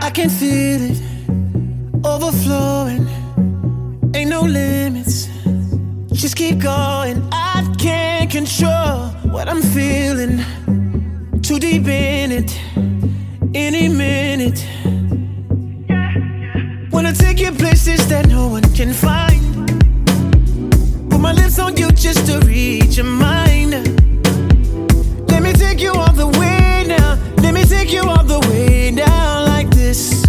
can feel it overflowing. Ain't no limits. Just keep going. I can't control what I'm feeling. Too deep in it. Any minute. Wanna take you places that no one can find. Put my lips on you just to reach your mind. Let me take you all the way now. Let me take you all the way down like this.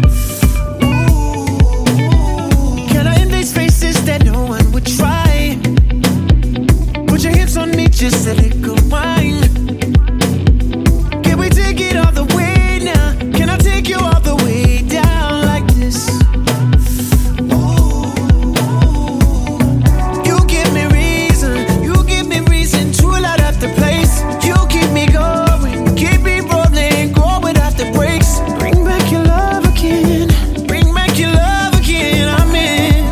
Can I invade spaces that no one would try? Put your hips on me, just let it go wine. Can we take it all the way now? Can I take you all the way down like this? You give me reason to light up the place. You keep me going, keep me rolling, go without the brakes. Bring back your love again, bring back your love again. I'm in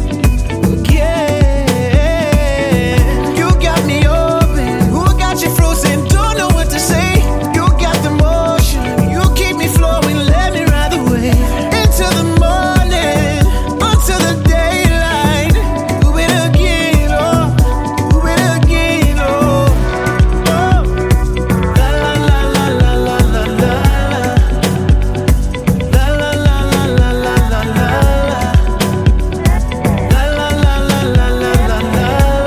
again. You got me open, who got you frozen? Don't know what to say. You got the motion, you keep me flowing. Let me ride the wave into the morning, until the daylight. Do it again, oh, do it again, oh, oh. La la la la la la la la. La la la la la la la la. La la la la la la la la.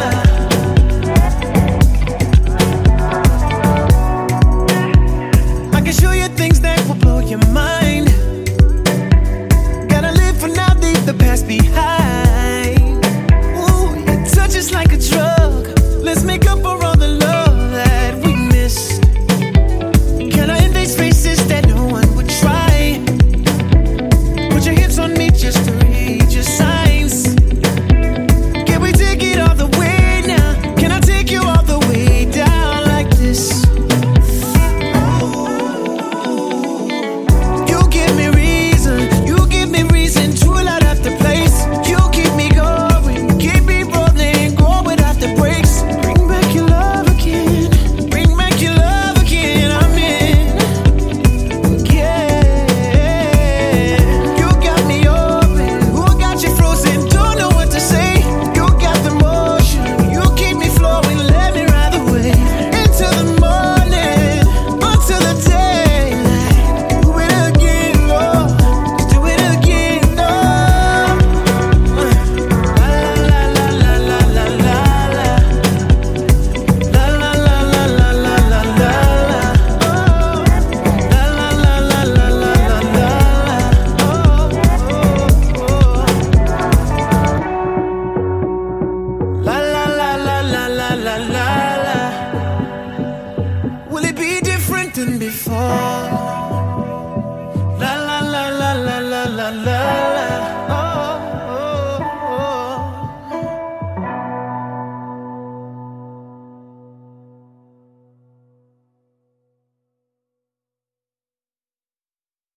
I can show you things that will blow your mind. Gotta live for now, leave the past behind. Ooh, your touch is like a drug. Let's make up for all the love that we missed. Can I invade spaces that no one would try? Put your hips on me just to read your signs. Can we take it all the way now? Can I take you all the way down like this? You give me reason to light up the place. You keep me going, keep me rolling, go without the brakes. Bring back your love again, bring back your love again. I'm in again. You got me open, who got you frozen? Don't know what to say. You got the motion, you keep me flowing. Let me ride the wave into the morning, until the daylight. Do it again, Lord. Do it again, Lord. La la la la la la la la. La la la la la la la la. La la la la la la la la. La la la la la la la la. Will it be different than before?